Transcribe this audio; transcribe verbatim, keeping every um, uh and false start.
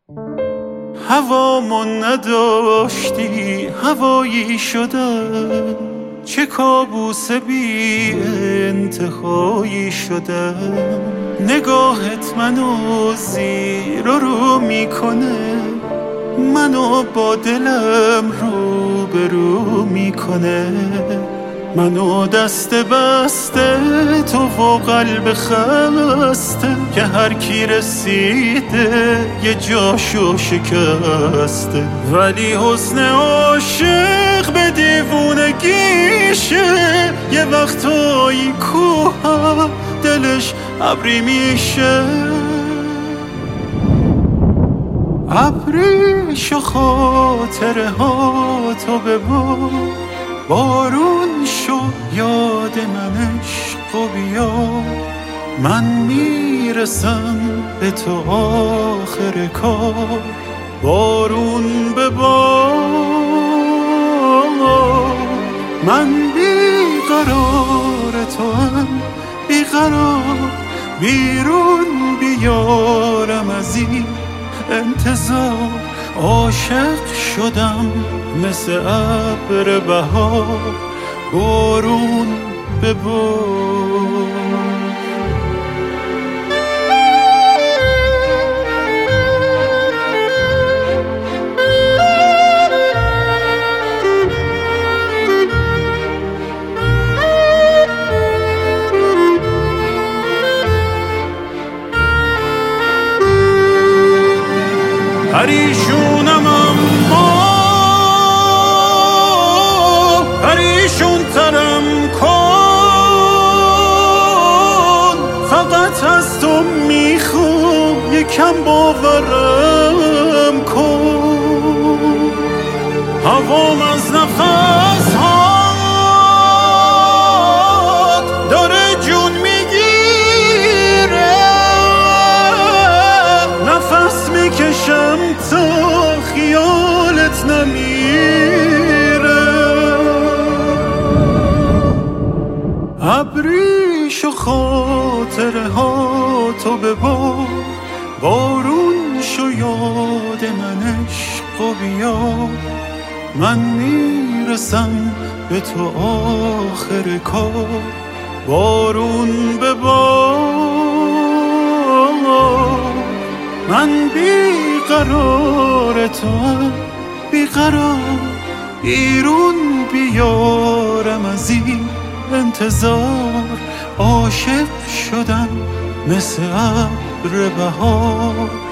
هوامون نداشتی هوایی شدم، چه کابوس بی انتهایی شدم. نگاهت منو زیر و رو میکنه، منو با دلم رو به رو میکنه. منو دست بسته تو و قلب خسته، که هر کی رسیده یه جاشو شکسته. ولی حسن عاشق به دیوونگیشه، یه وقتایی کوه دلش ابری میشه. ابریش و خاطره ها تو ببار، بارون شو یاد من عشق و بیا. من میرسم به تو آخر کار، بارون ببار. من بیقرار تو هم بیقرار، بیرون بیارم از این انتظار. عاشق شدم مثل ابر بهار، بارون ببار. پریشونم اما پریشون ترم کن، فقط از تو میخوام یکم باورم کن. هوام از نفس هات داره جون میگیره، نفس میکشم تا خیالت نمیره. ابریش و خاطره ها تو ببار، بارون شو یاد من عشق و بیا. من میرسم به تو آخر کار، بارون ببار. من بیقرار تو هم بیقرار، بیرون بیارم از این انتظار. عاشق شدم مثل ابر بهار،